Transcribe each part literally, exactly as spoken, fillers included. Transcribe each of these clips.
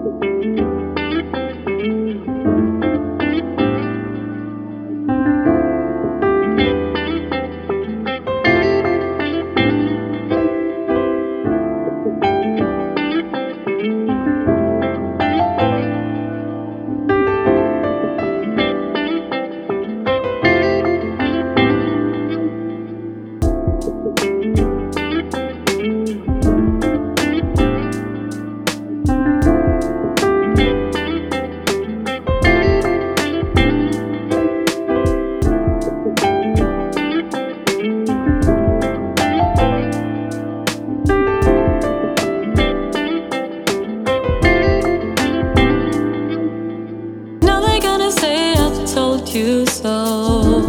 Now they're gonna say I told you so.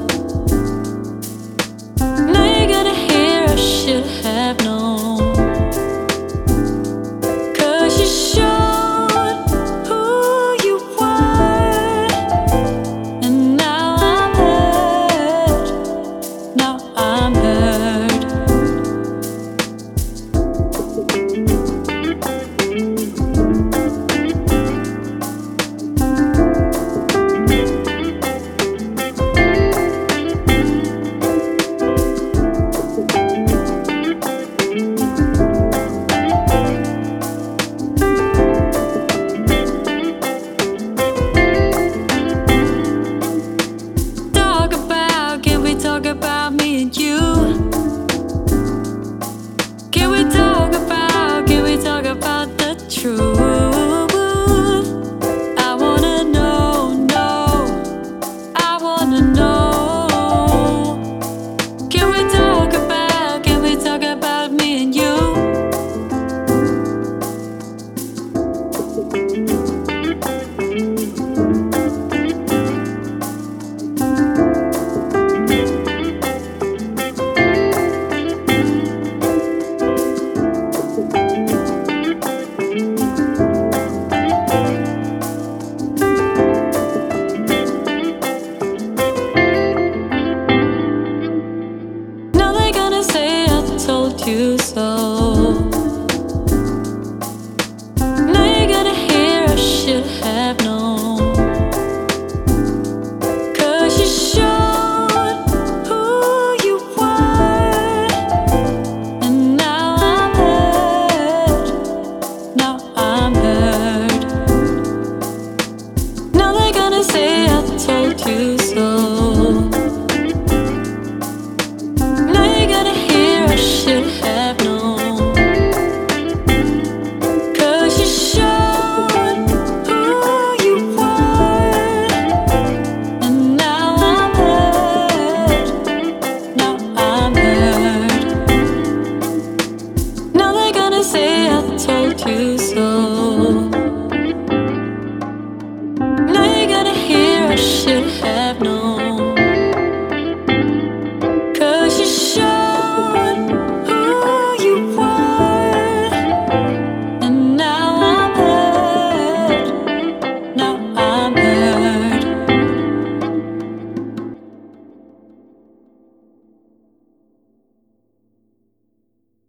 Now you're gonna hear I should have known. 'Cause you showed who you were. And now I'm hurt. Now I'm hurt. Talk about, can we talk about me and you? Can we talk about, can we talk about the truth? I wanna know, know, I wanna know. Can we talk about, can we talk about me and you?